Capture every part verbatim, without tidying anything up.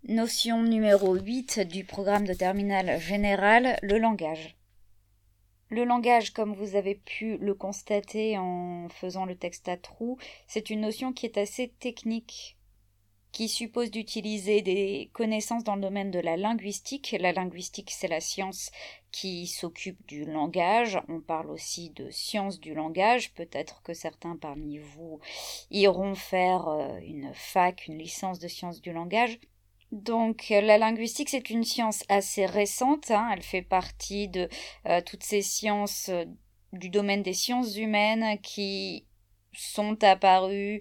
Notion numéro huit du programme de terminale générale, le langage. Le langage, comme vous avez pu le constater en faisant le texte à trous, c'est une notion qui est assez technique, qui suppose d'utiliser des connaissances dans le domaine de la linguistique. La linguistique, c'est la science qui s'occupe du langage. On parle aussi de science du langage. Peut-être que certains parmi vous iront faire une fac, une licence de sciences du langage. Donc la linguistique, c'est une science assez récente, hein, elle fait partie de euh, toutes ces sciences euh, du domaine des sciences humaines qui sont apparues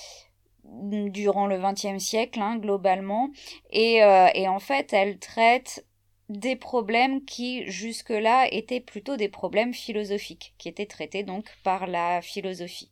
durant le vingtième siècle, hein, globalement, et, euh, et en fait elle traite des problèmes qui jusque-là étaient plutôt des problèmes philosophiques, qui étaient traités donc par la philosophie,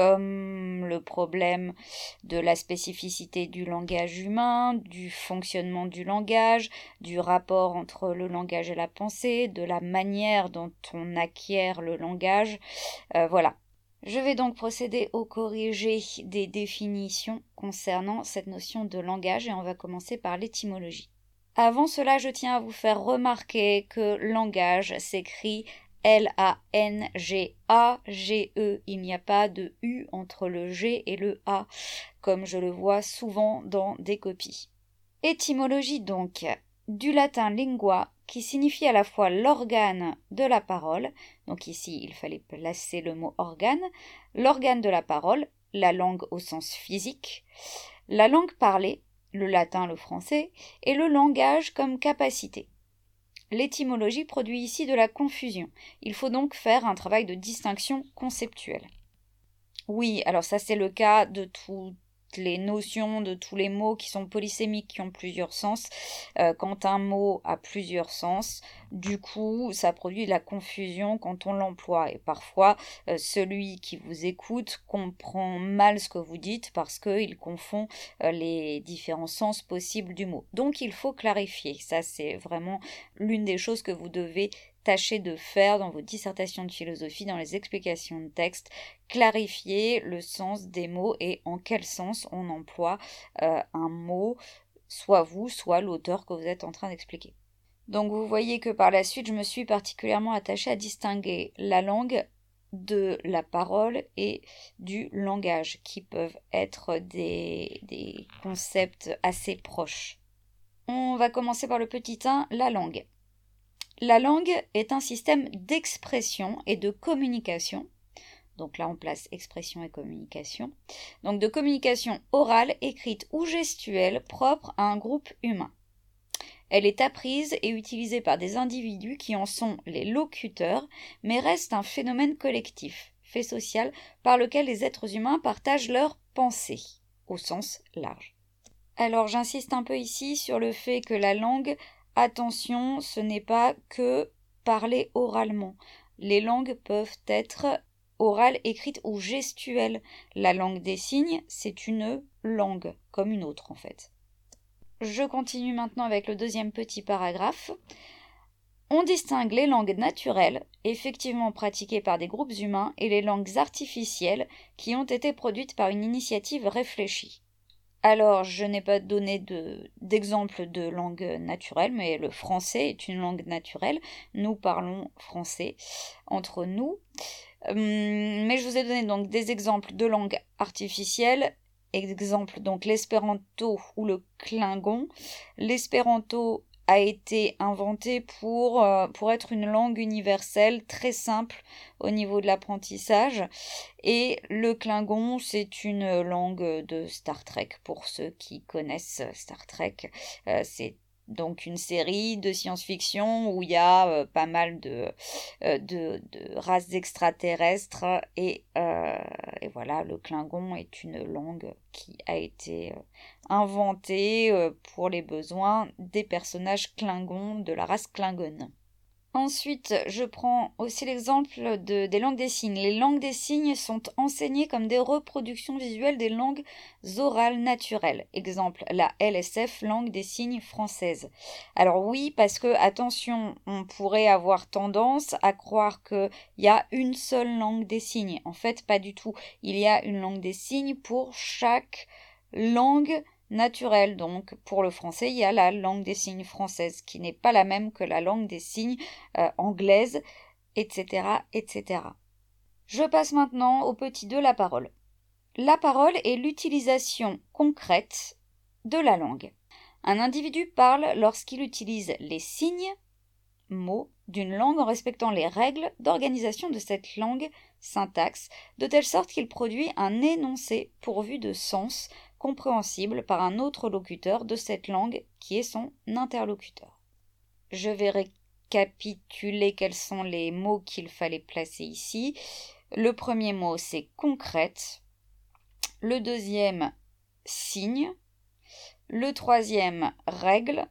comme le problème de la spécificité du langage humain, du fonctionnement du langage, du rapport entre le langage et la pensée, de la manière dont on acquiert le langage, euh, voilà. Je vais donc procéder au corrigé des définitions concernant cette notion de langage et on va commencer par l'étymologie. Avant cela, je tiens à vous faire remarquer que langage s'écrit L A N G A G E. Il n'y a pas de U entre le G et le A, comme je le vois souvent dans des copies. Étymologie donc, du latin lingua, qui signifie à la fois l'organe de la parole, donc ici il fallait placer le mot organe, l'organe de la parole, la langue au sens physique, la langue parlée, le latin, le français, et le langage comme capacité. L'étymologie produit ici de la confusion. Il faut donc faire un travail de distinction conceptuelle. Oui, alors ça c'est le cas de toutes les notions, de tous les mots qui sont polysémiques, qui ont plusieurs sens. Euh, quand un mot a plusieurs sens, du coup, ça produit de la confusion quand on l'emploie. Et parfois, euh, celui qui vous écoute comprend mal ce que vous dites parce qu'il confond euh, les différents sens possibles du mot. Donc, il faut clarifier. Ça, c'est vraiment l'une des choses que vous devez tâchez de faire dans vos dissertations de philosophie, dans les explications de texte, clarifier le sens des mots et en quel sens on emploie euh, un mot, soit vous, soit l'auteur que vous êtes en train d'expliquer. Donc vous voyez que par la suite, je me suis particulièrement attachée à distinguer la langue de la parole et du langage, qui peuvent être des, des concepts assez proches. On va commencer par le petit un, la langue. La langue est un système d'expression et de communication. Donc là, on place expression et communication. Donc de communication orale, écrite ou gestuelle propre à un groupe humain. Elle est apprise et utilisée par des individus qui en sont les locuteurs, mais reste un phénomène collectif, fait social, par lequel les êtres humains partagent leurs pensées, au sens large. Alors j'insiste un peu ici sur le fait que la langue, attention, ce n'est pas que parler oralement. Les langues peuvent être orales, écrites ou gestuelles. La langue des signes, c'est une langue, comme une autre en fait. Je continue maintenant avec le deuxième petit paragraphe. On distingue les langues naturelles, effectivement pratiquées par des groupes humains, et les langues artificielles qui ont été produites par une initiative réfléchie. Alors, je n'ai pas donné de, d'exemple de langue naturelle, mais le français est une langue naturelle. Nous parlons français entre nous. Hum, mais je vous ai donné donc des exemples de langues artificielles. Exemple donc l'espéranto ou le klingon. L'espéranto a été inventé pour, euh, pour être une langue universelle très simple au niveau de l'apprentissage. Et le klingon, c'est une langue de Star Trek, pour ceux qui connaissent Star Trek. Euh, c'est donc une série de science-fiction où il y a euh, pas mal de, euh, de, de races extraterrestres et, euh, et voilà, le klingon est une langue qui a été euh, inventée euh, pour les besoins des personnages klingons de la race klingone. Ensuite, je prends aussi l'exemple de, des langues des signes. Les langues des signes sont enseignées comme des reproductions visuelles des langues orales naturelles. Exemple, la L S F, langue des signes française. Alors oui, parce que, attention, on pourrait avoir tendance à croire qu'il y a une seule langue des signes. En fait, pas du tout. Il y a une langue des signes pour chaque langue naturelle. Donc pour le français, il y a la langue des signes française qui n'est pas la même que la langue des signes euh, anglaise, et cetera, et cetera. Je passe maintenant au petit deux, la parole. La parole est l'utilisation concrète de la langue. Un individu parle lorsqu'il utilise les signes, mots, d'une langue en respectant les règles d'organisation de cette langue, syntaxe, de telle sorte qu'il produit un énoncé pourvu de sens compréhensible par un autre locuteur de cette langue qui est son interlocuteur. Je vais récapituler quels sont les mots qu'il fallait placer ici. Le premier mot, c'est concrète. Le deuxième, signe. Le troisième, règle.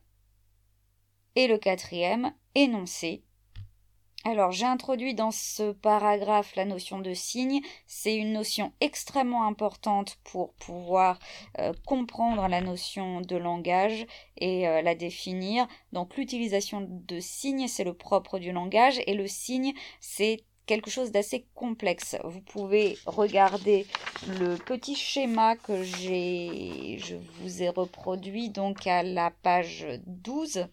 Et le quatrième, énoncé. Alors, j'ai introduit dans ce paragraphe la notion de signe. C'est une notion extrêmement importante pour pouvoir euh, comprendre la notion de langage et euh, la définir. Donc, l'utilisation de signes, c'est le propre du langage, et le signe, c'est quelque chose d'assez complexe. Vous pouvez regarder le petit schéma que j'ai, je vous ai reproduit donc à la page douze.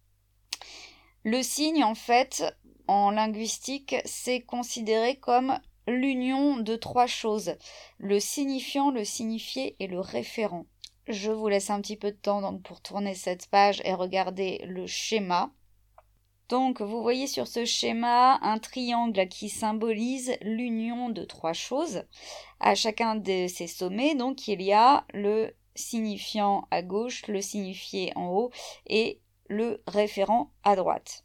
Le signe, en fait, en linguistique, c'est considéré comme l'union de trois choses: le signifiant, le signifié et le référent. Je vous laisse un petit peu de temps donc pour tourner cette page et regarder le schéma. Donc, vous voyez sur ce schéma un triangle qui symbolise l'union de trois choses. À chacun de ces sommets, donc, il y a le signifiant à gauche, le signifié en haut et le référent à droite.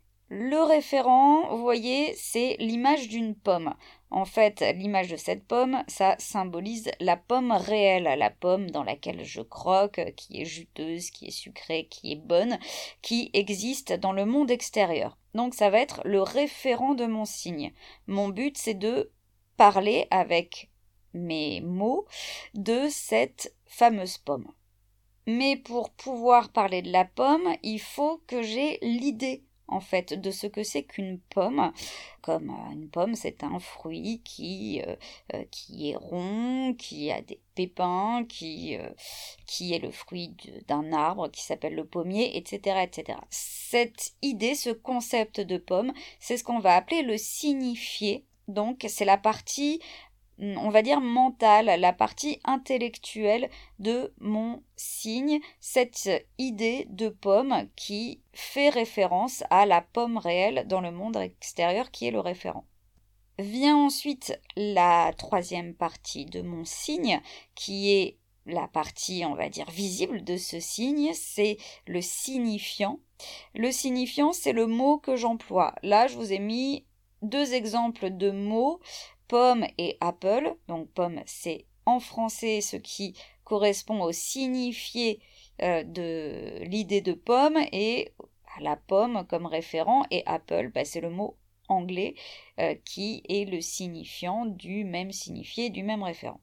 Le référent, vous voyez, c'est l'image d'une pomme. En fait, l'image de cette pomme, ça symbolise la pomme réelle, la pomme dans laquelle je croque, qui est juteuse, qui est sucrée, qui est bonne, qui existe dans le monde extérieur. Donc ça va être le référent de mon signe. Mon but, c'est de parler avec mes mots de cette fameuse pomme. Mais pour pouvoir parler de la pomme, il faut que j'ai l'idée en fait de ce que c'est qu'une pomme. Comme euh, une pomme, c'est un fruit qui, euh, euh, qui est rond, qui a des pépins, qui, euh, qui est le fruit de, d'un arbre qui s'appelle le pommier, et cetera, et cetera. Cette idée, ce concept de pomme, c'est ce qu'on va appeler le signifié. Donc c'est la partie, on va dire, mentale, la partie intellectuelle de mon signe, cette idée de pomme qui fait référence à la pomme réelle dans le monde extérieur qui est le référent. Vient ensuite la troisième partie de mon signe qui est la partie, on va dire, visible de ce signe, c'est le signifiant. Le signifiant, c'est le mot que j'emploie. Là, je vous ai mis deux exemples de mots, pomme et apple. Donc pomme, c'est en français ce qui correspond au signifié euh, de l'idée de pomme, et à la pomme comme référent, et apple, bah, c'est le mot anglais euh, qui est le signifiant du même signifié, du même référent.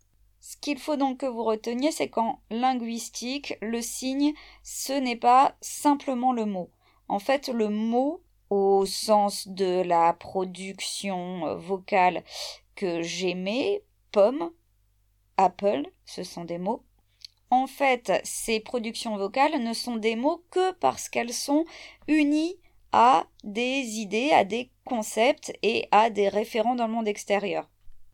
Ce qu'il faut donc que vous reteniez, c'est qu'en linguistique, le signe, ce n'est pas simplement le mot. En fait, le mot, au sens de la production vocale que j'aimais, pomme, apple, ce sont des mots. En fait, ces productions vocales ne sont des mots que parce qu'elles sont unies à des idées, à des concepts et à des référents dans le monde extérieur.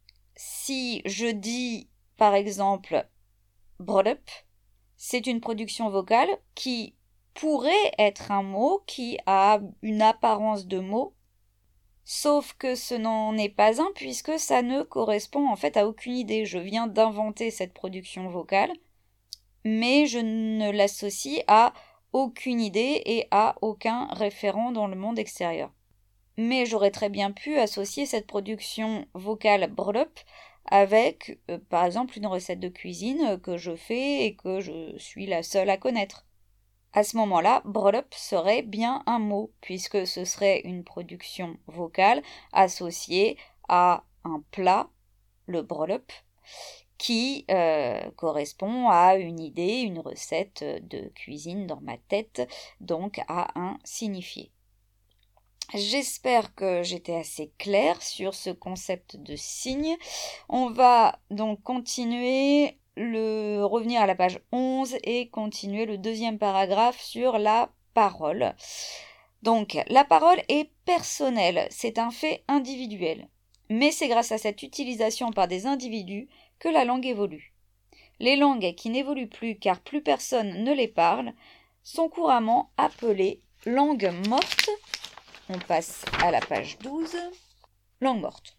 Si je dis, par exemple, brulup, c'est une production vocale qui pourrait être un mot, qui a une apparence de mot, sauf que ce n'en est pas un puisque ça ne correspond en fait à aucune idée. Je viens d'inventer cette production vocale, mais je ne l'associe à aucune idée et à aucun référent dans le monde extérieur. Mais j'aurais très bien pu associer cette production vocale brulup avec, euh, par exemple, une recette de cuisine que je fais et que je suis la seule à connaître. À ce moment-là, brulup serait bien un mot, puisque ce serait une production vocale associée à un plat, le brulup, qui euh, correspond à une idée, une recette de cuisine dans ma tête, donc à un signifié. J'espère que j'étais assez claire sur ce concept de signe. On va donc continuer le, revenir à la page onze et continuer le deuxième paragraphe sur la parole. Donc, la parole est personnelle, c'est un fait individuel. Mais c'est grâce à cette utilisation par des individus que la langue évolue. Les langues qui n'évoluent plus car plus personne ne les parle sont couramment appelées langues mortes. On passe à la page douze. Langue morte.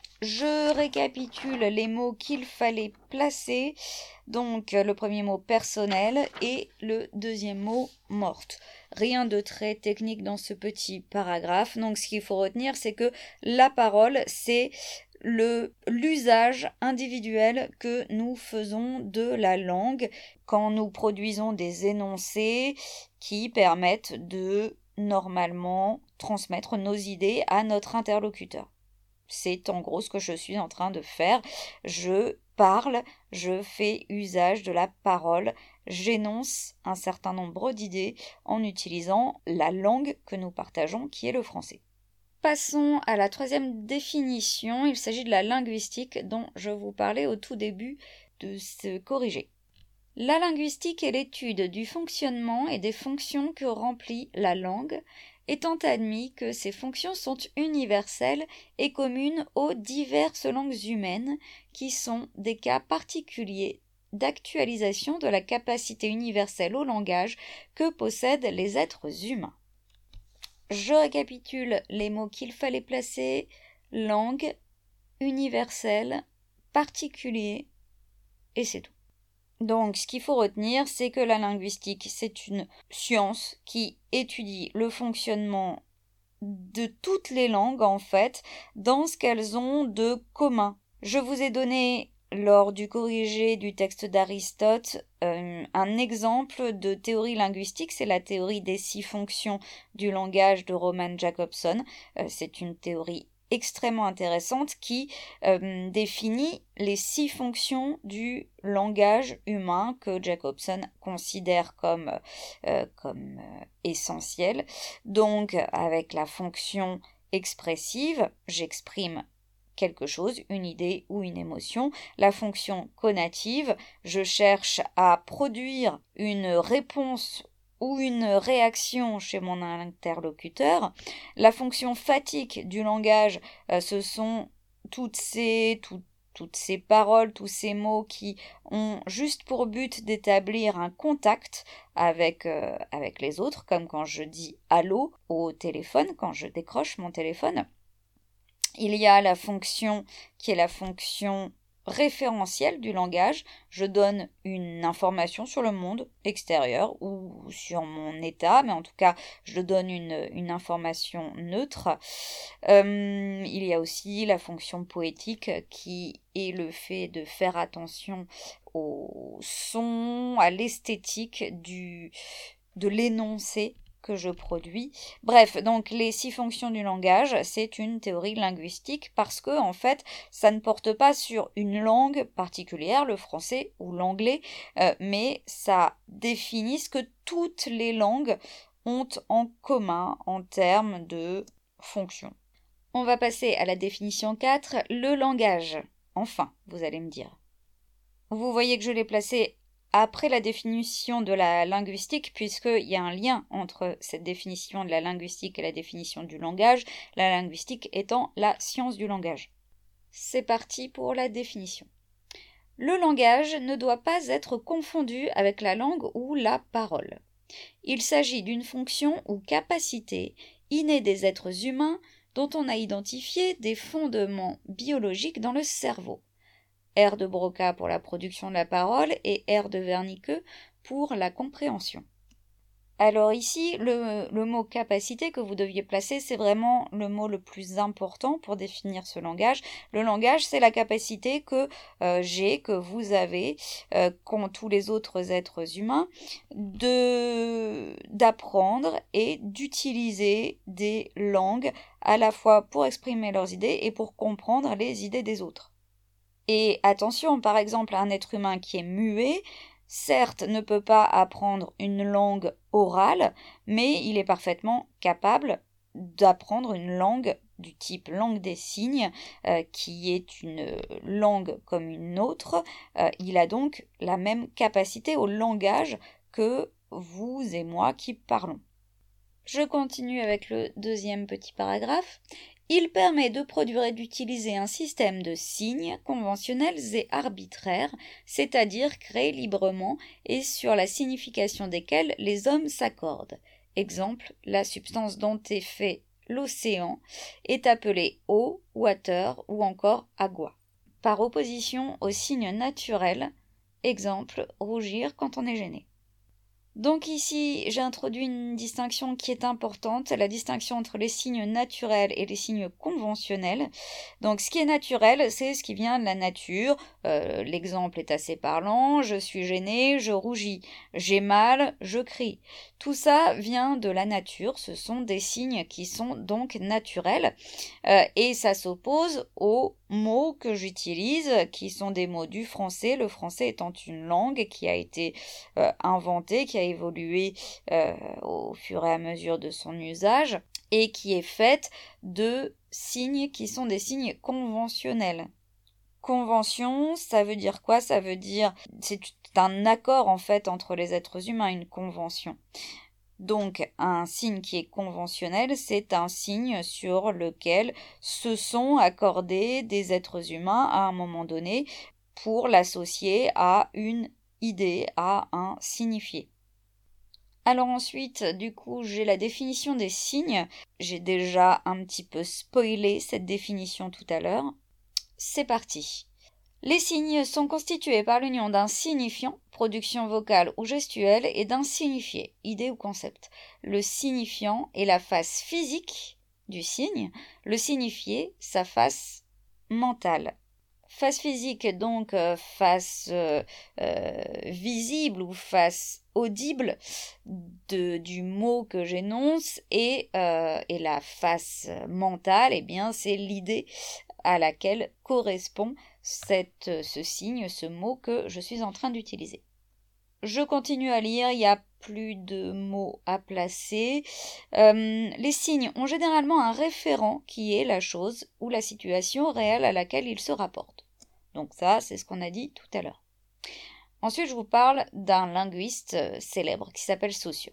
Je récapitule les mots qu'il fallait placer. Donc le premier mot personnel et le deuxième mot morte. Rien de très technique dans ce petit paragraphe. Donc ce qu'il faut retenir, c'est que la parole, c'est le l'usage individuel que nous faisons de la langue quand nous produisons des énoncés qui permettent de normalement transmettre nos idées à notre interlocuteur. C'est en gros ce que je suis en train de faire. Je parle, je fais usage de la parole, j'énonce un certain nombre d'idées en utilisant la langue que nous partageons, qui est le français. Passons à la troisième définition. Il s'agit de la linguistique dont je vous parlais au tout début de ce corrigé. La linguistique est l'étude du fonctionnement et des fonctions que remplit la langue, étant admis que ces fonctions sont universelles et communes aux diverses langues humaines, qui sont des cas particuliers d'actualisation de la capacité universelle au langage que possèdent les êtres humains. Je récapitule les mots qu'il fallait placer: langue, universelle, particulier, et c'est tout. Donc, ce qu'il faut retenir, c'est que la linguistique, c'est une science qui étudie le fonctionnement de toutes les langues, en fait, dans ce qu'elles ont de commun. Je vous ai donné, lors du corrigé du texte d'Aristote, euh, un exemple de théorie linguistique, c'est la théorie des six fonctions du langage de Roman Jakobson. Euh, c'est une théorie extrêmement intéressante qui euh, définit les six fonctions du langage humain que Jakobson considère comme, euh, comme euh, essentielles. Donc, avec la fonction expressive, j'exprime quelque chose, une idée ou une émotion. La fonction conative, je cherche à produire une réponse ou une réaction chez mon interlocuteur. La fonction fatigue du langage, euh, ce sont toutes ces, tout, toutes ces paroles, tous ces mots qui ont juste pour but d'établir un contact avec, euh, avec les autres, comme quand je dis allô au téléphone, quand je décroche mon téléphone. Il y a la fonction qui est la fonction référentielle du langage. Je donne une information sur le monde extérieur ou sur mon état, mais en tout cas, je donne une, une information neutre. Euh, il y a aussi la fonction poétique qui est le fait de faire attention au son, à l'esthétique du, de l'énoncé que je produis. Bref, donc les six fonctions du langage, c'est une théorie linguistique parce que en fait, ça ne porte pas sur une langue particulière, le français ou l'anglais, euh, mais ça définit ce que toutes les langues ont en commun en termes de fonctions. On va passer à la définition quatre, le langage. Enfin, vous allez me dire. Vous voyez que je l'ai placé après la définition de la linguistique, puisqu'il y a un lien entre cette définition de la linguistique et la définition du langage, la linguistique étant la science du langage. C'est parti pour la définition. Le langage ne doit pas être confondu avec la langue ou la parole. Il s'agit d'une fonction ou capacité innée des êtres humains dont on a identifié des fondements biologiques dans le cerveau. R de Broca pour la production de la parole et R de Wernicke pour la compréhension. Alors ici, le, le mot capacité que vous deviez placer, c'est vraiment le mot le plus important pour définir ce langage. Le langage, c'est la capacité que euh, j'ai, que vous avez, euh, qu'ont tous les autres êtres humains, de, d'apprendre et d'utiliser des langues à la fois pour exprimer leurs idées et pour comprendre les idées des autres. Et attention, par exemple, un être humain qui est muet, certes, ne peut pas apprendre une langue orale, mais il est parfaitement capable d'apprendre une langue du type langue des signes, euh, qui est une langue comme une autre, euh, il a donc la même capacité au langage que vous et moi qui parlons. Je continue avec le deuxième petit paragraphe. Il permet de produire et d'utiliser un système de signes conventionnels et arbitraires, c'est-à-dire créés librement et sur la signification desquels les hommes s'accordent. Exemple, la substance dont est fait l'océan est appelée eau, water ou encore agua. Par opposition aux signes naturels, exemple, rougir quand on est gêné. Donc ici, j'ai introduit une distinction qui est importante, la distinction entre les signes naturels et les signes conventionnels. Donc ce qui est naturel, c'est ce qui vient de la nature. Euh, l'exemple est assez parlant, je suis gêné, je rougis, j'ai mal, je crie. Tout ça vient de la nature, ce sont des signes qui sont donc naturels. Euh, et ça s'oppose aux mots que j'utilise, qui sont des mots du français, le français étant une langue qui a été euh, inventée, qui a évolué euh, au fur et à mesure de son usage, et qui est faite de signes qui sont des signes conventionnels. Convention, ça veut dire quoi? Ça veut dire, c'est un accord en fait entre les êtres humains, une convention. Donc, un signe qui est conventionnel, c'est un signe sur lequel se sont accordés des êtres humains à un moment donné pour l'associer à une idée, à un signifié. Alors ensuite, du coup, j'ai la définition des signes. J'ai déjà un petit peu spoilé cette définition tout à l'heure. C'est parti. Les signes sont constitués par l'union d'un signifiant, production vocale ou gestuelle, et d'un signifié, idée ou concept. Le signifiant est la face physique du signe, le signifié, sa face mentale. Face physique, donc euh, face euh, euh, visible ou face audible de, du mot que j'énonce, et, euh, et la face mentale, eh bien, c'est l'idée à laquelle correspond cette, ce signe, ce mot que je suis en train d'utiliser. Je continue à lire, il n'y a plus de mots à placer. Euh, les signes ont généralement un référent qui est la chose ou la situation réelle à laquelle ils se rapportent. Donc ça, c'est ce qu'on a dit tout à l'heure. Ensuite, je vous parle d'un linguiste célèbre qui s'appelle Saussure.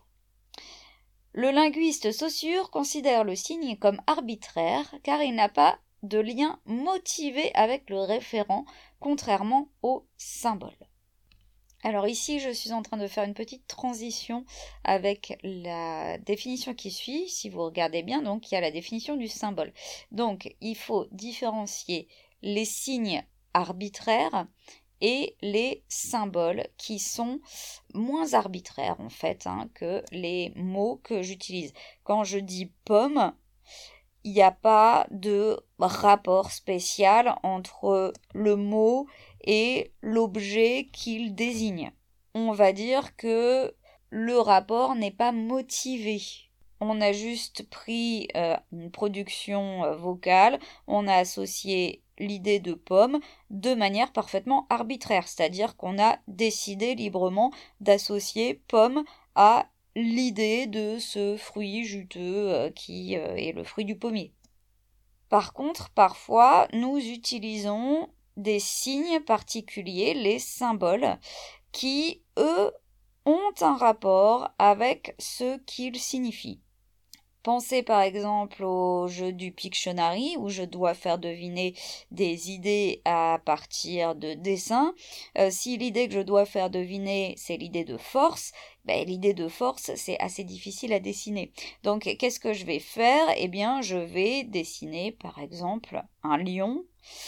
Le linguiste Saussure considère le signe comme arbitraire car il n'a pas de lien motivé avec le référent, contrairement au symbole. Alors ici, je suis en train de faire une petite transition avec la définition qui suit. Si vous regardez bien, donc il y a la définition du symbole. Donc, il faut différencier les signes arbitraires et les symboles qui sont moins arbitraires en fait hein, que les mots que j'utilise. Quand je dis pomme, il n'y a pas de rapport spécial entre le mot et l'objet qu'il désigne. On va dire que le rapport n'est pas motivé. On a juste pris euh, une production euh, vocale, on a associé l'idée de pomme de manière parfaitement arbitraire, c'est-à-dire qu'on a décidé librement d'associer pomme à l'idée de ce fruit juteux euh, qui euh, est le fruit du pommier. Par contre, parfois, nous utilisons des signes particuliers, les symboles, qui, eux, ont un rapport avec ce qu'ils signifient. Pensez par exemple au jeu du Pictionary où je dois faire deviner des idées à partir de dessins. Euh, si l'idée que je dois faire deviner c'est l'idée de force, ben, l'idée de force c'est assez difficile à dessiner. Donc qu'est-ce que je vais faire? Eh bien je vais dessiner par exemple un lion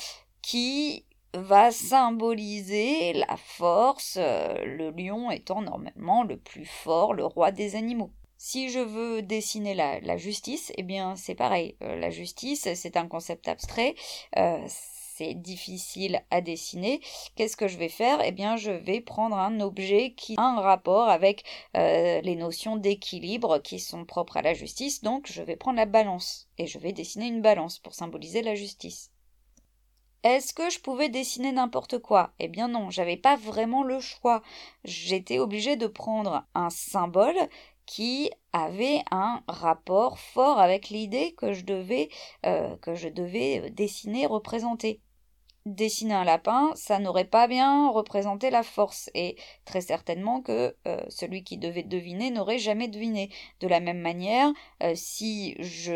qui va symboliser la force, euh, le lion étant normalement le plus fort, le roi des animaux. Si je veux dessiner la, la justice, eh bien c'est pareil. Euh, la justice, c'est un concept abstrait, euh, c'est difficile à dessiner. Qu'est-ce que je vais faire? Eh bien je vais prendre un objet qui a un rapport avec euh, les notions d'équilibre qui sont propres à la justice. Donc je vais prendre la balance et je vais dessiner une balance pour symboliser la justice. Est-ce que je pouvais dessiner n'importe quoi? Eh bien non, j'avais pas vraiment le choix. J'étais obligée de prendre un symbole qui avait un rapport fort avec l'idée que je devais, euh, que je devais dessiner, représenter. Dessiner un lapin, ça n'aurait pas bien représenté la force, et très certainement que euh, celui qui devait deviner n'aurait jamais deviné. De la même manière, euh, si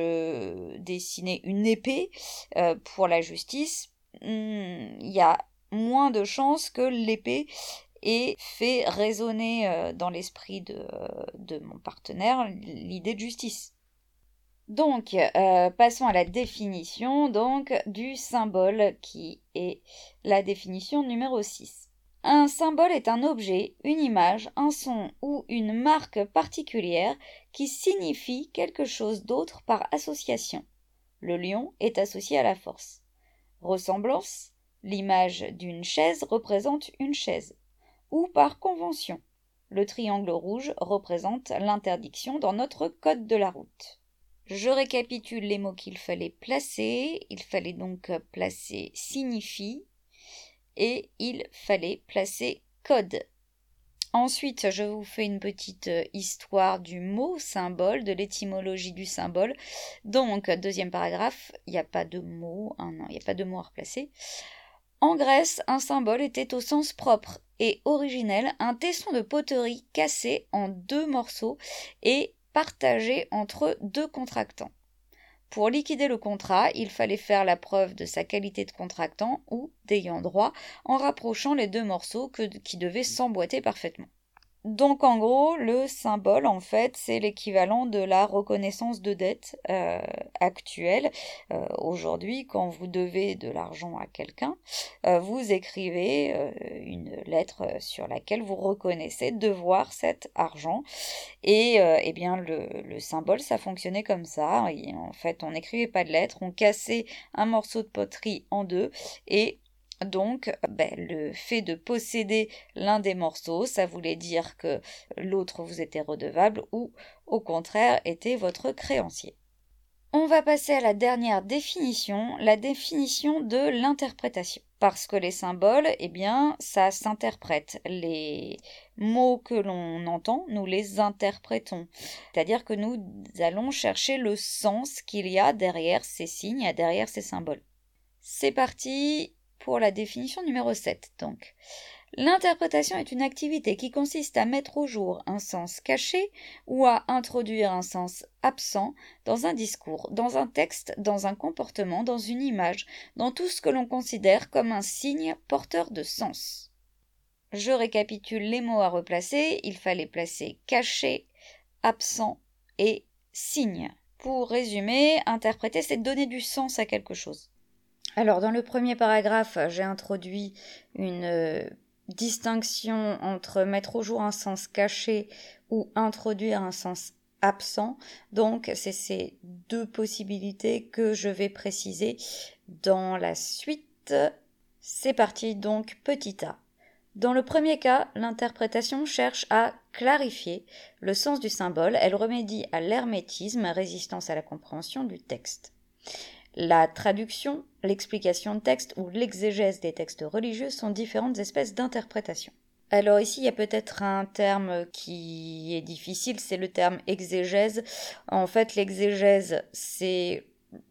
je dessinais une épée euh, pour la justice, il y a moins de chances que l'épée ait fait résonner euh, dans l'esprit de, de mon partenaire l'idée de justice. Donc, euh, passons à la définition donc, du symbole, qui est la définition numéro six. Un symbole est un objet, une image, un son ou une marque particulière qui signifie quelque chose d'autre par association. Le lion est associé à la force. Ressemblance, l'image d'une chaise représente une chaise. Ou par convention, le triangle rouge représente l'interdiction dans notre code de la route. Je récapitule les mots qu'il fallait placer. Il fallait donc placer signifie et il fallait placer code. Ensuite, je vous fais une petite histoire du mot symbole, de l'étymologie du symbole. Donc, deuxième paragraphe, il n'y a pas de mot, hein, non, il n'y a pas de mot à replacer. En Grèce, un symbole était au sens propre et originel un tesson de poterie cassé en deux morceaux et partagé entre deux contractants. Pour liquider le contrat, il fallait faire la preuve de sa qualité de contractant ou d'ayant droit en rapprochant les deux morceaux que, qui devaient s'emboîter parfaitement. Donc en gros, le symbole, en fait, c'est l'équivalent de la reconnaissance de dette euh, actuelle. Euh, aujourd'hui, quand vous devez de l'argent à quelqu'un, euh, vous écrivez euh, une lettre sur laquelle vous reconnaissez devoir cet argent. Et euh, eh bien, le, le symbole, ça fonctionnait comme ça. Et en fait, on n'écrivait pas de lettre, on cassait un morceau de poterie en deux et donc, ben, le fait de posséder l'un des morceaux, ça voulait dire que l'autre vous était redevable ou, au contraire, était votre créancier. On va passer à la dernière définition, la définition de l'interprétation. Parce que les symboles, eh bien, ça s'interprète. Les mots que l'on entend, nous les interprétons. C'est-à-dire que nous allons chercher le sens qu'il y a derrière ces signes, derrière ces symboles. C'est parti pour la définition numéro sept, donc. L'interprétation est une activité qui consiste à mettre au jour un sens caché ou à introduire un sens absent dans un discours, dans un texte, dans un comportement, dans une image, dans tout ce que l'on considère comme un signe porteur de sens. Je récapitule les mots à replacer. Il fallait placer caché, absent et signe. Pour résumer, interpréter, c'est donner du sens à quelque chose. Alors, dans le premier paragraphe, j'ai introduit une euh, distinction entre mettre au jour un sens caché ou introduire un sens absent. Donc, c'est ces deux possibilités que je vais préciser dans la suite. C'est parti, donc, petit a. Dans le premier cas, l'interprétation cherche à clarifier le sens du symbole. Elle remédie à l'hermétisme, résistance à la compréhension du texte. La traduction, l'explication de texte ou l'exégèse des textes religieux sont différentes espèces d'interprétation. Alors ici, il y a peut-être un terme qui est difficile, c'est le terme exégèse. En fait, l'exégèse, c'est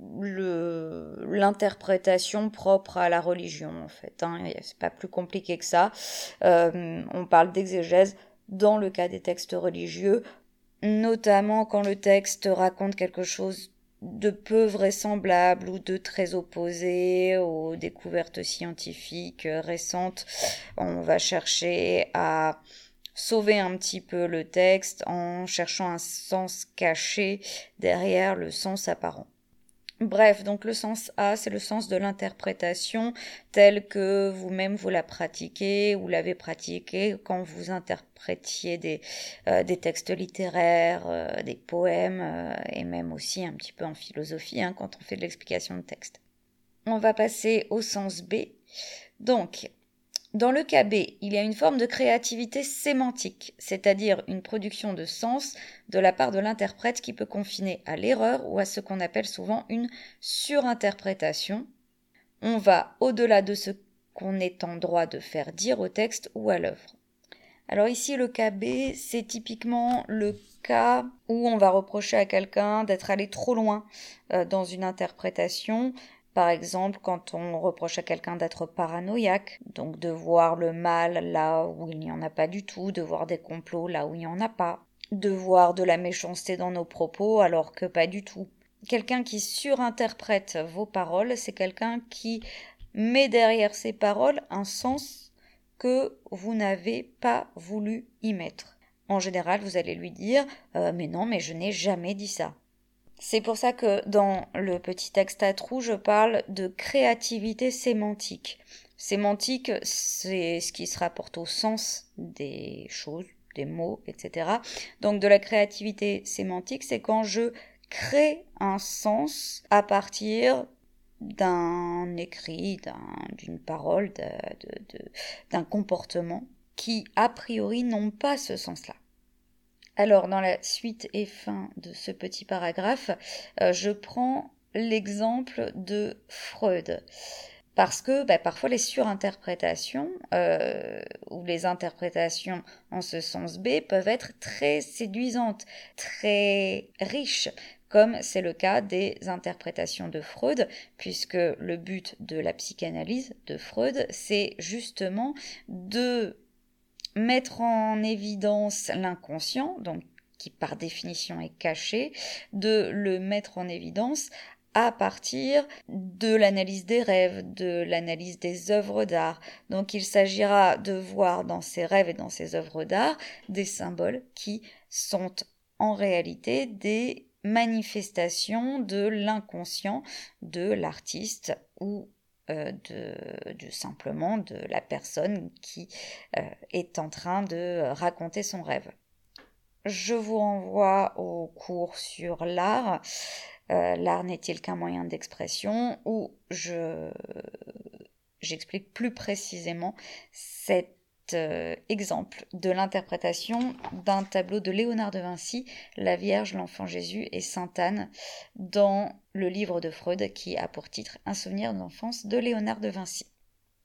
le, l'interprétation propre à la religion, en fait. Hein. C'est pas plus compliqué que ça. Euh, on parle d'exégèse dans le cas des textes religieux, notamment quand le texte raconte quelque chose de peu vraisemblable ou de très opposé aux découvertes scientifiques récentes. On va chercher à sauver un petit peu le texte en cherchant un sens caché derrière le sens apparent. Bref, donc le sens A, c'est le sens de l'interprétation tel que vous-même vous la pratiquez ou l'avez pratiqué quand vous interprétiez des, euh, des textes littéraires, euh, des poèmes euh, et même aussi un petit peu en philosophie hein, quand on fait de l'explication de texte. On va passer au sens B. Donc, dans le cas B, il y a une forme de créativité sémantique, c'est-à-dire une production de sens de la part de l'interprète qui peut confiner à l'erreur ou à ce qu'on appelle souvent une surinterprétation. On va au-delà de ce qu'on est en droit de faire dire au texte ou à l'œuvre. Alors ici, le cas B, c'est typiquement le cas où on va reprocher à quelqu'un d'être allé trop loin euh, dans une interprétation. Par exemple, quand on reproche à quelqu'un d'être paranoïaque, donc de voir le mal là où il n'y en a pas du tout, de voir des complots là où il n'y en a pas, de voir de la méchanceté dans nos propos alors que pas du tout. Quelqu'un qui surinterprète vos paroles, c'est quelqu'un qui met derrière ses paroles un sens que vous n'avez pas voulu y mettre. En général, vous allez lui dire euh, « mais non, mais je n'ai jamais dit ça ». C'est pour ça que dans le petit texte à trous, je parle de créativité sémantique. Sémantique, c'est ce qui se rapporte au sens des choses, des mots, et cetera. Donc de la créativité sémantique, c'est quand je crée un sens à partir d'un écrit, d'un, d'une parole, de, de, de, d'un comportement qui, a priori, n'ont pas ce sens-là. Alors, dans la suite et fin de ce petit paragraphe, euh, je prends l'exemple de Freud. Parce que bah, parfois les surinterprétations euh, ou les interprétations en ce sens B peuvent être très séduisantes, très riches, comme c'est le cas des interprétations de Freud, puisque le but de la psychanalyse de Freud, c'est justement de mettre en évidence l'inconscient, donc qui par définition est caché, de le mettre en évidence à partir de l'analyse des rêves, de l'analyse des œuvres d'art. Donc il s'agira de voir dans ces rêves et dans ces œuvres d'art des symboles qui sont en réalité des manifestations de l'inconscient de l'artiste ou euh, de, de simplement de la personne qui euh, est en train de raconter son rêve. Je vous renvoie au cours sur l'art. Euh, l'art n'est-il qu'un moyen d'expression, où je, j'explique plus précisément cet euh, exemple de l'interprétation d'un tableau de Léonard de Vinci, La Vierge, l'Enfant Jésus et Sainte Anne, dans le livre de Freud qui a pour titre Un souvenir d'enfance de Léonard de Vinci.